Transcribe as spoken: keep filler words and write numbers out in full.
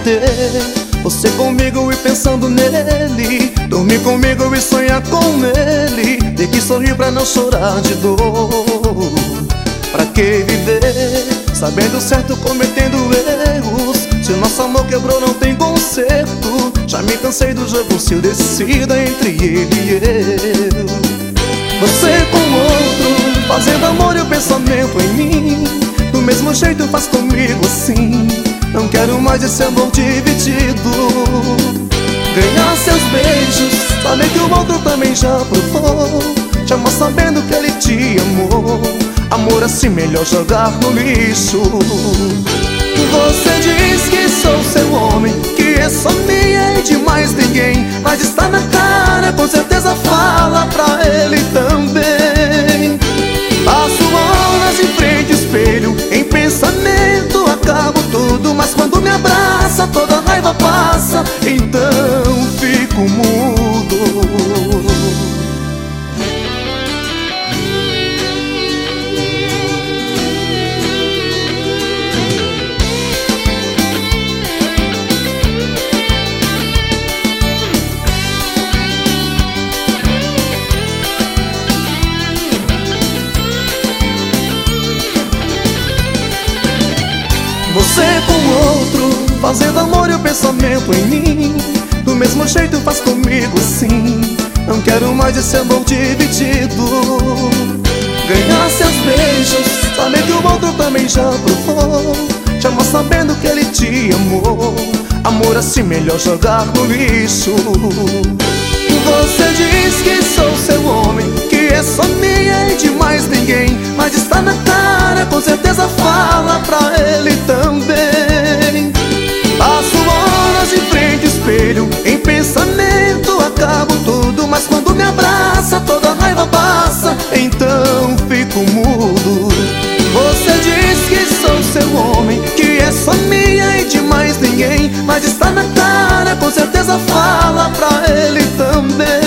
ter você comigo e pensando nele, dormir comigo e sonhar com ele, ter que sorrir pra não chorar de dor. Pra que viver sabendo certo, cometendo erros? Se o nosso amor quebrou não tem conserto. Já me cansei do jogo, se decida entre ele e eu. Você com outro, fazendo amor e o pensamento em mim, do mesmo jeito faz comigo assim. Não quero mais esse amor dividido. Ganhar seus beijos, saber que o outro também já provou, te amar sabendo que ele te amou. Amor assim melhor jogar no lixo. Você diz que sou seu homem, que é só minha e de mais ninguém, mas está na cara, com certeza fala pra ele também. Passo horas em frente ao espelho, em pensamento acabo tudo, mas quando me abraça toda a raiva passa, então fico mudo. Você com outro, fazendo amor e o pensamento em mim, do mesmo jeito faz comigo assim. Não quero mais esse amor dividido. Ganhar seus beijos, saber que o outro também já provou, te amar sabendo que ele te amou. Amor assim melhor jogar no lixo. Você diz que sou seu homem, que é só minha e de mais ninguém, mas está na cara, com certeza fala pra ele também. Passo horas em frente ao espelho, em pensamento acabo tudo, mas quando me abraça toda a raiva passa, então fico mudo. Você diz que sou seu homem, que é só minha e de mais ninguém, mas está na cara, com certeza fala pra ele também.